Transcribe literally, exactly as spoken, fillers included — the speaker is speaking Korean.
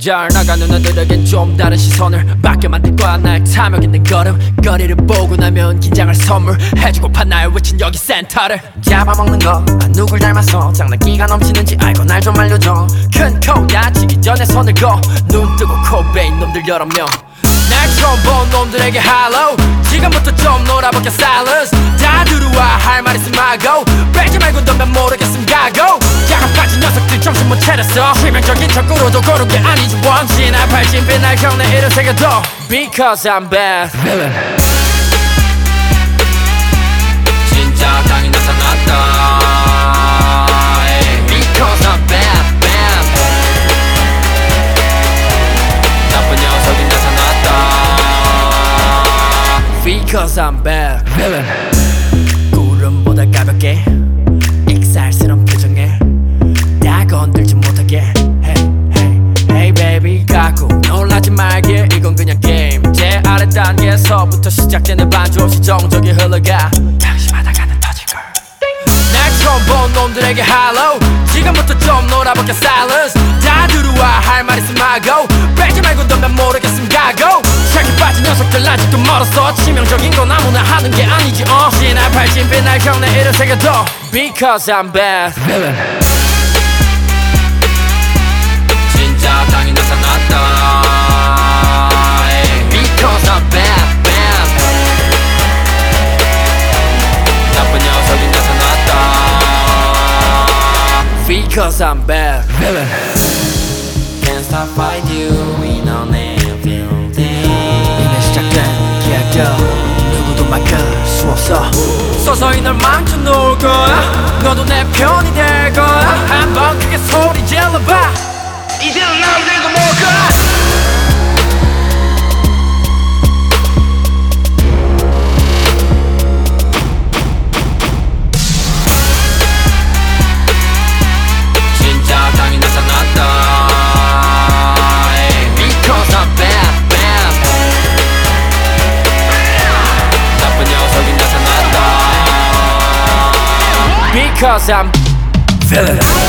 잘 나가는 너들에겐 좀 다른 시선을 받게 만들 거야. 나의 탐욕 있는 걸음 거리를 보고 나면 긴장을 선물해주고파 나의 외친 여기 센터를 잡아먹는 거 아, 누굴 닮아서 장난기가 넘치는지 알고 날 좀 알려줘. 큰 코 다치기 전에 손을 거 눈 뜨고 코베인 놈들 여러 명 날 처음 본 놈들에게 hello. 지금부터 좀 놀아볼게 silence. 다 들어와 할 말 있으면 하고 빼지 말고 너면 모르겠음 가고. 야간 빠진 녀석들 정신 못 차렸어. 치명적인 척구로도 고른 게 아니지 원진아 발진빛 날 경내 이름 새겨둬 Because I'm bad villain. 진짜 당이 나타났다. Because I'm bad bad. 나쁜 녀석이 나타났다. Because I'm bad villain. 구름보다 가볍게 익살스런 표정에 다 건들지 못하게 Hey hey hey baby 갖고 놀라지 말게 이건 그냥 게임. 제 아래 단계에서부터 시작되는 반주 없이 정적이 흘러가 방심하다 가는 터질걸. 날 처음 본 놈들에게 hello. 지금부터 좀 놀아볼게 silence. 다 들어와 할 말 있으면 하고 빼지 말고 너면 모르겠음 가고. 착이 빠진 녀석들 아직도 멀었어. 치명적인 건 아무나 하는 게 아니지 어. 신의 발진빛 날 경내 이름 새겨둬 Because I'm bad villain. 진짜 당이 나타났다. Because I'm bad bad. 나쁜 녀석이 나타났다. Because I'm bad villain. Can't stop fight you in on everything. 이미 시작된 계획 누구도 막을 수 없어. 서서히 널 망쳐 놓을 거야. 너도 내 편이 될 거야. 한번 크게 소리 질러봐. 이제는 남들도 못 가. Because I'm villain.